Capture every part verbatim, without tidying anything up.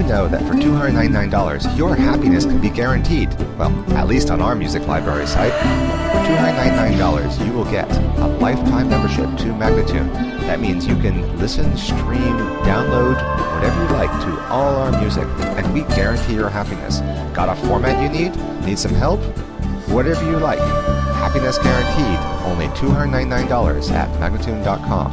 you know that for two hundred ninety-nine dollars, your happiness can be guaranteed? Well, at least on our music library site. For two hundred ninety-nine dollars, you will get a lifetime membership to Magnatune. That means you can listen, stream, download, whatever you like to all our music, and we guarantee your happiness. Got a format you need? Need some help? Whatever you like. Happiness guaranteed. Only two hundred ninety-nine dollars at Magnatune dot com.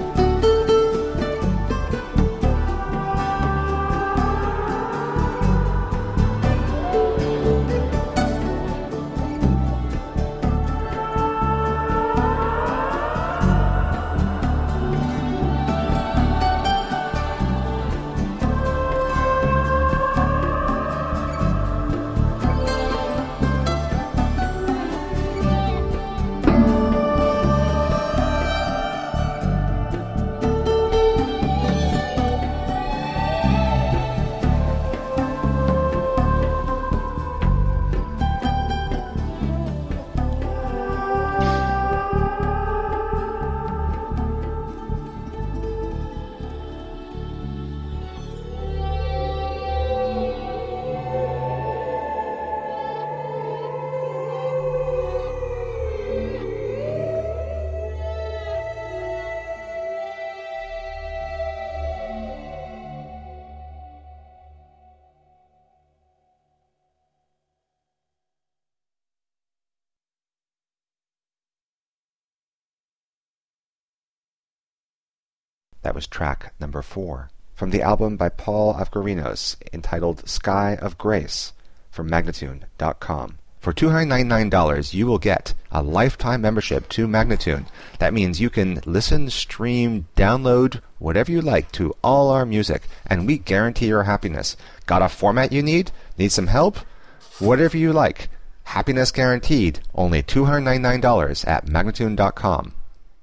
That was track number four from the album by Paul Avgarinos entitled Sky of Grace from Magnatune dot com. For two hundred ninety-nine dollars, you will get a lifetime membership to Magnatune. That means you can listen, stream, download, whatever you like to all our music, and we guarantee your happiness. Got a format you need? Need some help? Whatever you like. Happiness guaranteed. Only two hundred ninety-nine dollars at Magnatune dot com.